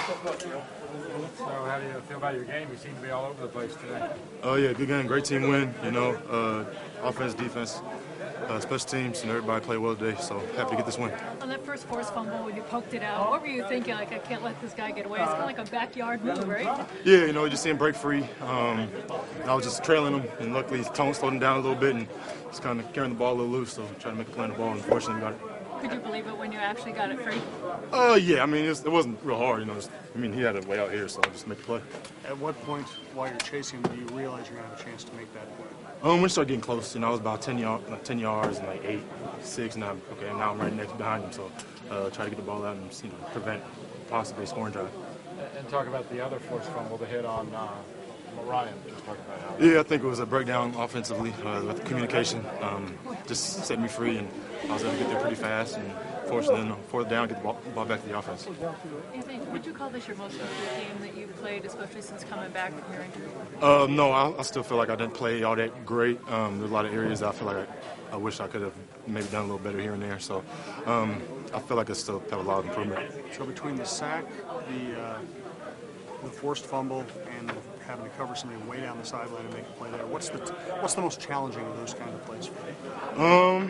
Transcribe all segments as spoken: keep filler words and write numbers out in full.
So how do you feel about your game? You seem to be all over the place today. Oh yeah, good game, great team win. You know, uh, offense, defense, uh, special teams, and everybody played well today. So happy to get this win. On that first forced fumble when you poked it out, what were you thinking? Like, I can't let this guy get away. It's kind of like a backyard move, right? Yeah, you know, just seeing break free. Um, I was just trailing him, and luckily Tone slowed him down a little bit, and just kind of carrying the ball a little loose. So trying to make a play on the ball. Unfortunately, we got it. Could you believe it when you actually got it free? Oh uh, yeah, I mean it, was, it wasn't real hard, you know. Just, I mean he had a way out here, so I just make the play. At what point, while you're chasing him, do you realize you're gonna have a chance to make that play? Um, when we started getting close, you know, I was about ten, yard, like ten yards and like eight, six, and I'm okay. Now I'm right next behind him, so uh, try to get the ball out and you know prevent possibly a scoring drive. And talk about the other forced fumble, the hit on uh, Ryan. Just talk about how. Yeah, I think it was a breakdown offensively uh, with the communication. Um, just set me free, and I was able to get there pretty fast. And fortunately, you know, fourth down, get the ball, ball back to the offense. Anthony, would you call this your most complete game that you've played, especially since coming back from your injury? Uh, no, I, I still feel like I didn't play all that great. Um, there's a lot of areas I feel like I, I wish I could have maybe done a little better here and there. So um, I feel like I still have a lot of improvement. So between the sack, the uh, the forced fumble, and having to cover somebody way down the sideline and make a play there, what's the what's the most challenging of those kind of plays for you? Um,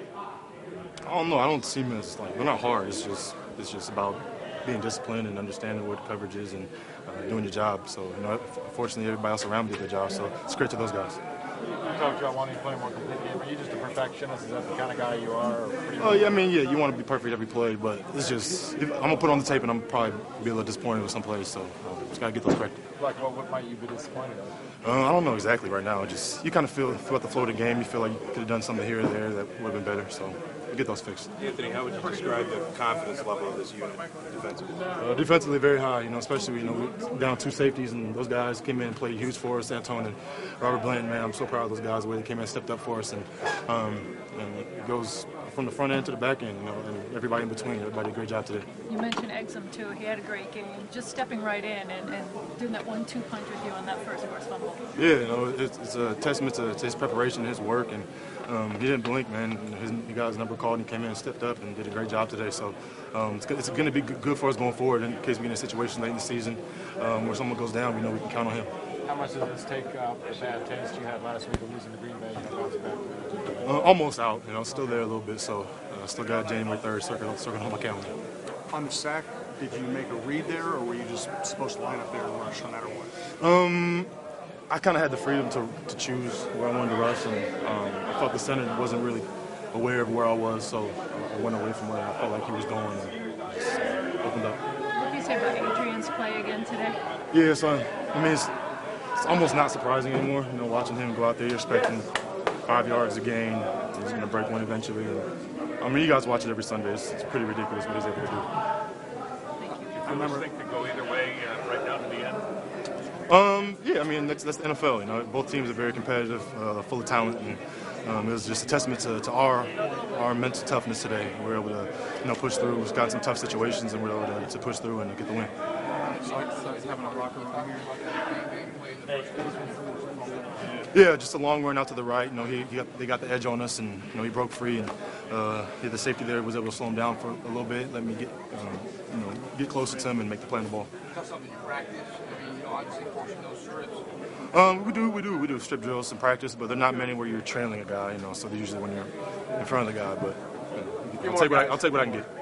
I don't know. I don't see them as like they're not hard. It's just it's just about being disciplined and understanding what coverage is and uh, doing your job. So you know, fortunately, everybody else around me did their job. So it's great to those guys. You talked about wanting to play a more complete game. Are you just a perfectionist? Is that the kind of guy you are? Oh yeah, I mean yeah, you want to be perfect every play, but it's just if, I'm gonna put it on the tape and I'm probably be a little disappointed with some plays. So uh, just gotta get those corrected. Like what, what might you be disappointed in? Uh, I don't know exactly right now. Just you kind of feel throughout the flow of the game, you feel like you could have done something here or there that would have been better. So we'll get those fixed. Anthony, how would you describe the confidence level of this unit defensively? Uh, defensively, very high. You know, especially you know we down two safeties and those guys came in and played huge for us. Antone and Robert Blanton, man, I'm so proud of those guys the way they came in and stepped up for us. And, um, and it goes from the front end to the back end, you know, and everybody in between. Everybody did a great job today. You mentioned Exum too. He had a great game. Just stepping right in and, and doing that one-two punch with you on that first forced fumble. Yeah, you know, it's, it's a testament to, to his preparation, his work, and um, he didn't blink, man. His, he got his number called and he came in and stepped up and did a great job today. So um, it's, it's going to be good for us going forward in case we get in a situation late in the season um, where someone goes down. We know we can count on him. How much does this take uh, the bad taste you had last week of losing to Green Bay? You know, bounce back to uh, almost out, you know, still there a little bit. So uh, still got January third circled circled on my calendar. On the sack, did you make a read there, or were you just supposed to line up there and rush no matter what? Um, I kind of had the freedom to, to choose where I wanted to rush, and um, I felt the center wasn't really aware of where I was, so I went away from where I felt like he was going and just opened up. What do you say about Adrian's play again today? Yeah, so I mean, it's, it's almost not surprising anymore. You know, watching him go out there, you're expecting five yards a game. He's going to break one eventually. And, I mean, you guys watch it every Sunday. It's, it's pretty ridiculous what he's able to do. I remember think to go either way uh, right down to the end. Um, yeah, I mean that's, that's the N F L. You know, both teams are very competitive, uh, full of talent, and um, it was just a testament to, to our our mental toughness today. We were able to, you know, push through. We've got some tough situations, and we were able to, to push through and get the win. So he's having a locker room here. Yeah, just a long run out to the right. You know, he, he got, they got the edge on us, and you know he broke free, and uh, he, the safety there was able to slow him down for a little bit, let me get, um, you know, get closer to him and make the play on the ball. Um, we do, we do, we do strip drills in practice, but they're not many where you're trailing a guy, you know. So they're usually when you're in front of the guy. But you know, I'll take what I, I'll take what I can get.